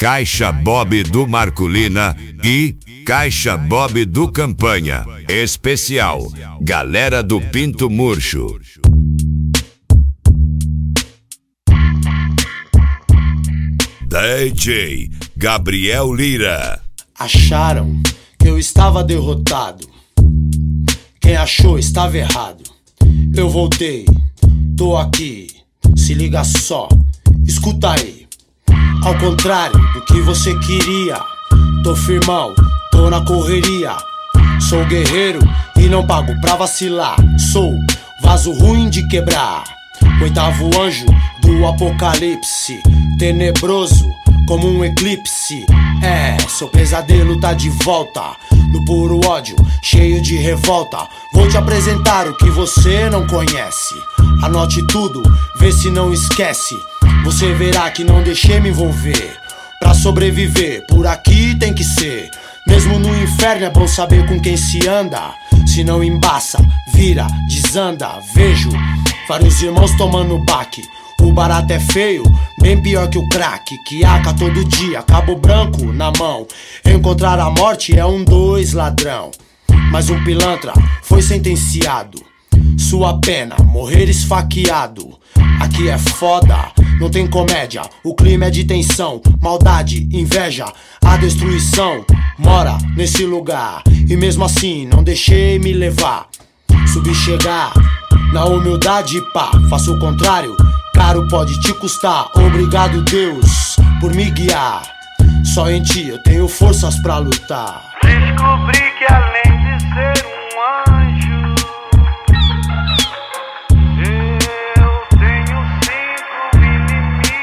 Caixa Bob do Marculina e Caixa Bob do Campanha. Especial Galera do Pinto Murcho. DJ Gabriel Lira. Acharam que eu estava derrotado. Quem achou estava errado. Eu voltei, tô aqui. Se liga só, escuta aí. Ao contrário do que você queria, tô firmão, tô na correria. Sou guerreiro e não pago pra vacilar. Sou vaso ruim de quebrar, oitavo anjo do apocalipse, tenebroso como um eclipse. Seu pesadelo tá de volta, no puro ódio, cheio de revolta. Vou te apresentar o que você não conhece. Anote tudo, vê se não esquece. Você verá que não deixei me envolver. Pra sobreviver, por aqui tem que ser. Mesmo no inferno é bom saber com quem se anda. Se não embaça, vira, desanda. Vejo vários irmãos tomando baque. O barato é feio, bem pior que o crack. Que aca todo dia, cabo branco na mão. Encontrar a morte é 2 ladrão. Mas um pilantra foi sentenciado. Sua pena, morrer esfaqueado. Aqui é foda, não tem comédia. O clima é de tensão, maldade, inveja. A destruição mora nesse lugar. E mesmo assim não deixei me levar. Subi chegar na humildade, pá. Faço o contrário, caro pode te custar. Obrigado Deus por me guiar. Só em ti eu tenho forças pra lutar. Descobri que além de ser um anjo, eu tenho 5 inimigos.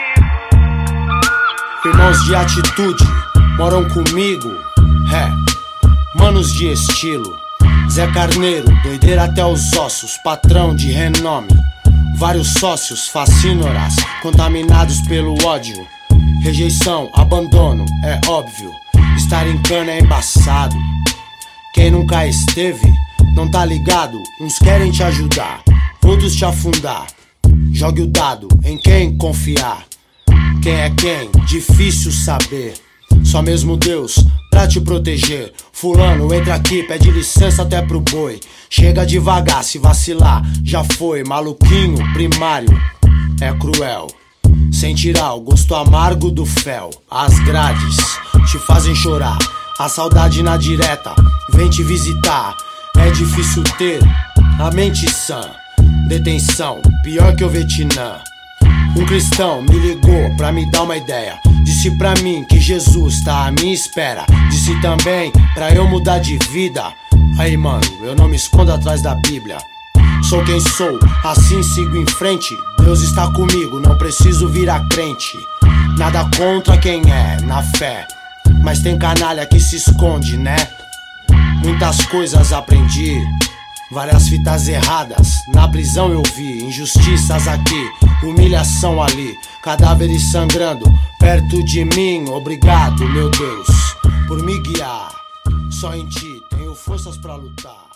Irmãos de atitude moram comigo, manos de estilo. Zé Carneiro, doideira até os ossos, patrão de renome. Vários sócios fascínoras, contaminados pelo ódio. Rejeição, abandono, é óbvio. Estar em cana é embaçado. Quem nunca esteve, não tá ligado. Uns querem te ajudar, outros te afundar. Jogue o dado em quem confiar. Quem é quem? Difícil saber. Só mesmo Deus pra te proteger. Fulano, entra aqui, pede licença até pro boi. Chega devagar, se vacilar, já foi. Maluquinho primário é cruel, sem tirar o gosto amargo do fel. As grades te fazem chorar, a saudade na direta vem te visitar. É difícil ter a mente sã. Detenção, pior que o Vietnã. Um cristão me ligou pra me dar uma ideia. Disse pra mim que Jesus tá à minha espera. Disse também pra eu mudar de vida. Aí mano, eu não me escondo atrás da Bíblia. Sou quem sou, assim sigo em frente. Deus está comigo, não preciso virar crente. Nada contra quem é na fé, mas tem canalha que se esconde, né? Muitas coisas aprendi, várias fitas erradas na prisão eu vi. Injustiças aqui, humilhação ali, cadáveres sangrando perto de mim. Obrigado, meu Deus, por me guiar. Só em ti tenho forças pra lutar.